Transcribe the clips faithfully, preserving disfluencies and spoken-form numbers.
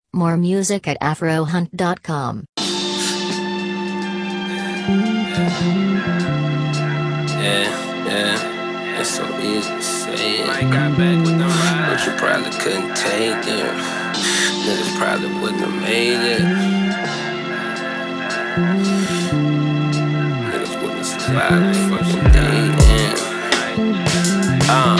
More music at afrohunt dot com. Yeah, yeah, it's so easy to say it, but you probably couldn't take it. Niggas probably wouldn't have made it. Niggas wouldn't have survived the fucking day. Uh,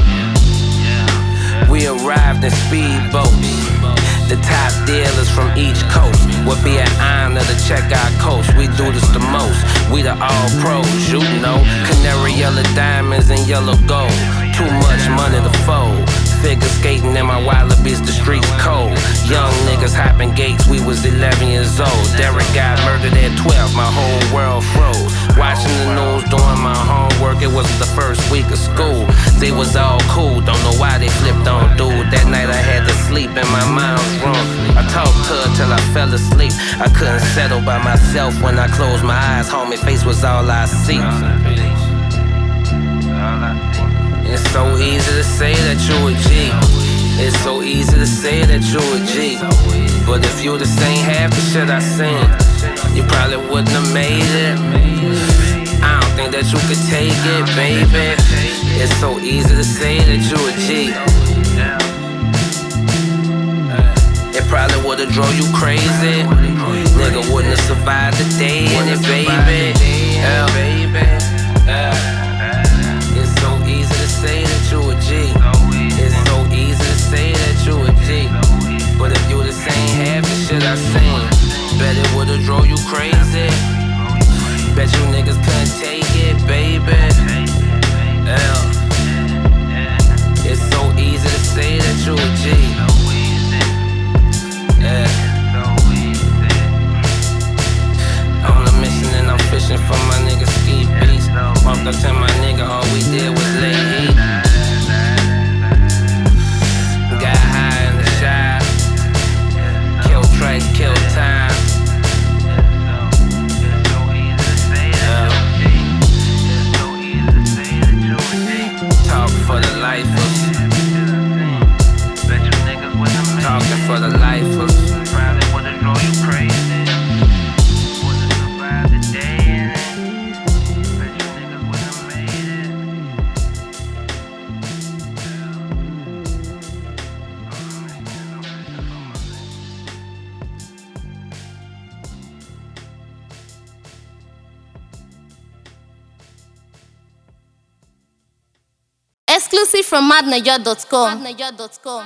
we arrived in speedboats. The top dealers from each coast would be an honor to check our coast. We do this the most. We the all pros, you know. Canary yellow diamonds and yellow gold. Too much money to fold. Figure skating in my wallabies, the streets cold. Young niggas hopping gates, we was eleven years old. Derek got murdered at twelve, my whole world froze. Watching the news, doing my homework, it wasn't the first week of school. They was all cool, don't know why they flipped on dude. That night I had to sleep in my mom's room. I talked to her till I fell asleep. I couldn't settle by myself when I closed my eyes. Homie face was all I see. It's so easy to say that you a G. It's so easy to say that you a G. But if you just ain't half the shit I seen, you probably wouldn't have made it. I don't think that you could take it, baby. It's so easy to say that you a G. It probably would've drove you crazy. Nigga wouldn't have survived the day in it, baby. Yeah, baby. It's so easy to say that you a G. It's so easy to say that you a G. But if you the same half the shit I seen, bet it would've drove you crazy. Bet you niggas couldn't take it, baby. Yeah. It's so easy to say that you a G. Yeah. I'm on a mission and I'm fishing for my nigga Ski Beats. Walked up to my nigga, all we did was lay heat. Got high in the shop. Kill tracks, kill time. Talk for the lifers. Talking for the lifers. Probably would've drove you crazy. Wouldn't survive the day in it. Bet you niggas wouldn't have made Exclusive from madnaja dot com.